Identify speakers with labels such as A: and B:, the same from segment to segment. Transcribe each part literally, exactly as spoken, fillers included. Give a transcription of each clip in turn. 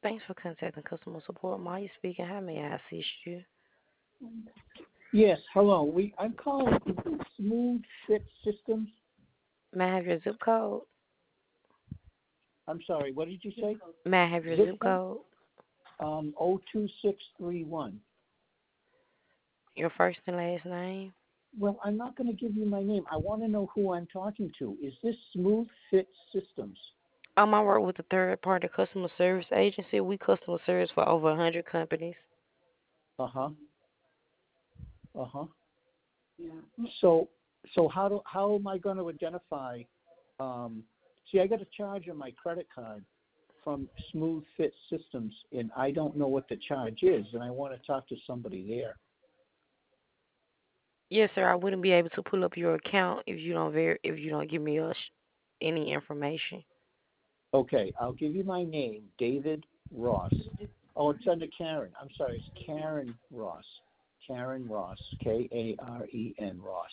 A: Thanks for contacting customer support. Maya speaking. How may I assist you?
B: Yes, hello. We I'm calling Smooth Fit Systems.
A: May I have your zip code?
B: I'm sorry, what did you say?
A: May I have your
B: Zip
A: zip
B: code?
A: code?
B: Um, O two six three one.
A: Your first and last name?
B: Well, I'm not going to give you my name. I want to know who I'm talking to. Is this Smooth Fit Systems?
A: Um, I work with a third party customer service agency. We customer service for over a hundred companies.
B: Uh huh. Uh huh. So, so how do how am I going to identify? Um, see, I got a charge on my credit card from Smooth Fit Systems, and I don't know what the charge is, and I want to talk to somebody there.
A: Yes, sir. I wouldn't be able to pull up your account if you don't ver- if you don't give me us any information.
B: Okay, I'll give you my name, David Ross. Oh, it's under Karen. I'm sorry, it's Karen Ross. Karen Ross, K A R E N Ross.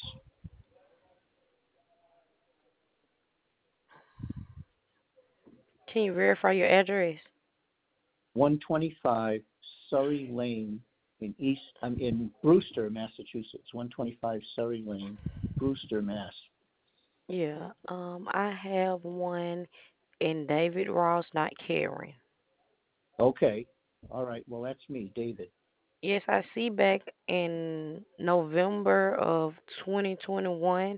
A: Can you verify your address?
B: one twenty-five Surrey Lane in East. I'm in Brewster, Massachusetts. one twenty-five Surrey Lane, Brewster, Mass.
A: Yeah. Um, I have one in David Ross, not Karen.
B: Okay. All right. Well, that's me, David.
A: Yes, I see back in November of twenty twenty-one,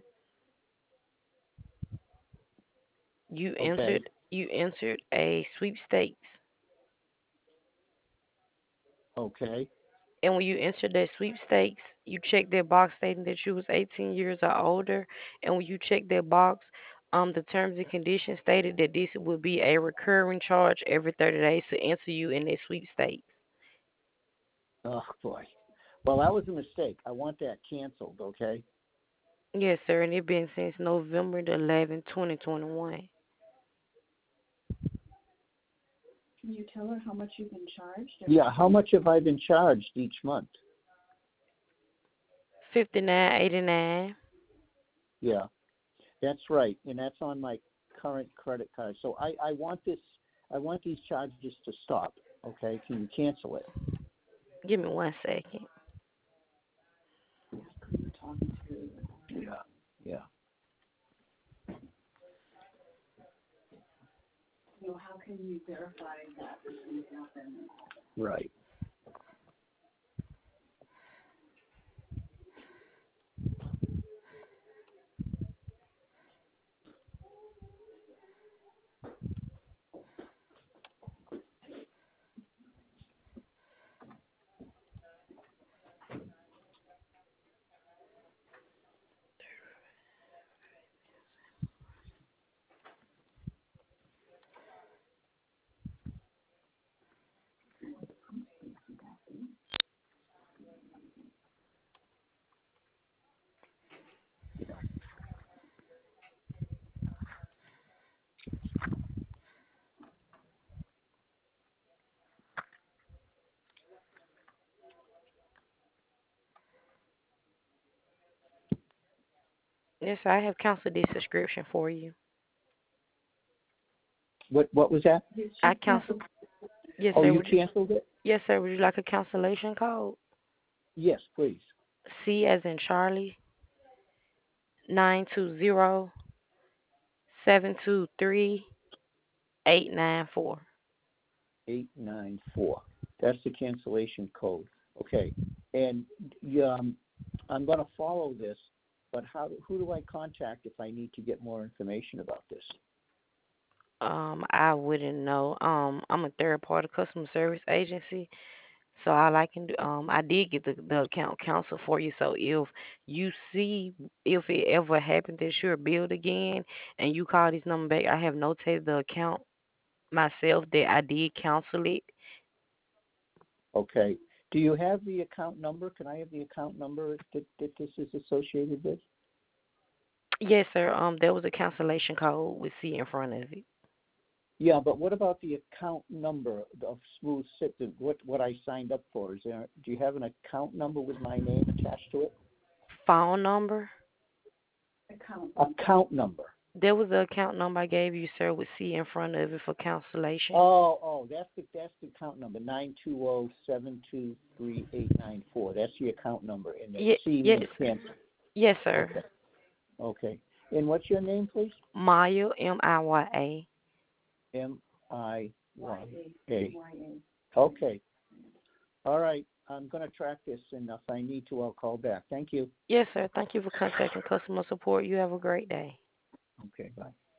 A: you
B: Okay.
A: entered you entered a sweepstakes.
B: Okay.
A: And when you entered that sweepstakes, you checked that box stating that you was eighteen years or older. And when you checked that box, um, the terms and conditions stated that this would be a recurring charge every thirty days to enter you in that sweepstakes.
B: Oh boy. Well, that was a mistake. I want that canceled. Okay.
A: Yes, sir, and it's been since November the eleventh, twenty twenty-one.
B: Yeah. How much have I been charged each month?
A: fifty-nine eighty-nine.
B: Yeah. That's right, and that's on my current credit card. So I, I want this, I want these charges to stop. Okay, can you cancel it?
A: Give me one second.
B: Yeah, yeah. Right.
A: Yes, sir, I have canceled this subscription for you.
B: What What was that?
A: I cancel. Yes,
B: Oh,
A: sir.
B: you
A: Would you,
B: canceled it?
A: yes, sir. Would you like a cancellation code?
B: Yes, please.
A: C as in Charlie, nine two zero seven two three eight nine four.
B: Eight nine four. That's the cancellation code. Okay, and yeah, um, I'm going to follow this. But how? Who do I contact if I need to get more information about this?
A: Um, I wouldn't know. Um, I'm a third party customer service agency, so all I can do, um, I did get the the account counsel for you. So if you see if it ever happened that you're billed again and you call this number back, I have notated the account myself that I did cancel it.
B: Okay. Do you have the account number? Can I have the account number that, that this is associated with?
A: Yes, sir. Um, there was a cancellation code with C in front of it.
B: Yeah, but what about the account number of Smooth Sit? What what I signed up for? Is there? Do you have an account number with my name attached to it?
A: Phone number.
B: Account number.
A: There was the account number I gave you, sir, with C in front of it for cancellation.
B: Oh, oh, that's the that's the account number nine two zero seven two three eight nine four. That's the account number, and the
A: Ye-
B: C
A: yes,
B: means cancel.
A: yes, sir.
B: Okay, okay. And what's your name, please?
A: Maya, M I Y A.
B: M I Y A. Okay. All right. I'm going to track this, and if I need to, I'll call back. Thank you.
A: Yes, sir. Thank you for contacting customer support. You have a great day.
B: Okay. Bye.